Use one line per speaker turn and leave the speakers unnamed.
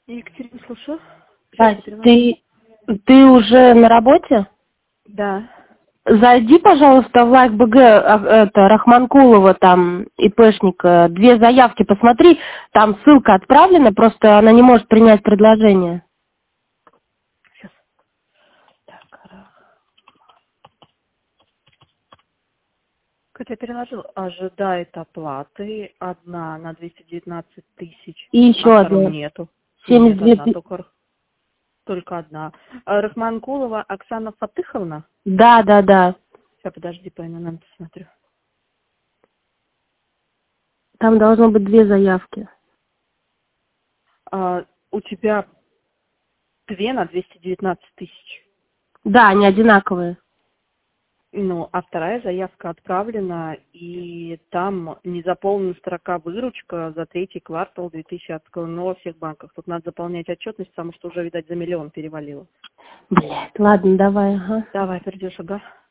Екатерина, слушаю. Сейчас
Ась,
я перевожу.
ты уже на работе?
Да.
Зайди, пожалуйста, в Лайк БГ, это, Рахманкулова, там, ИПшника, 2 заявки посмотри, там ссылка отправлена, просто она не может принять предложение.
Сейчас. Так, Катя, я переложил. Ожидает оплаты. Одна на 219 тысяч.
И
На
еще
втором
одна,
нету. Нет,
72
одна
тысячи.
только одна. Рахманкулова Оксана Фатыховна.
Да.
Сейчас, подожди, по именам посмотрю.
Там должно быть 2 заявки.
У тебя 2 на 219 тысяч.
Да, они одинаковые.
Ну, а вторая заявка отправлена, и там не заполнена строка выручка за третий квартал 2020 во всех банках. Тут надо заполнять отчетность, потому что уже, видать, за 1 000 000 перевалило.
Блядь, ладно, давай, ага.
Давай, придешь, ага.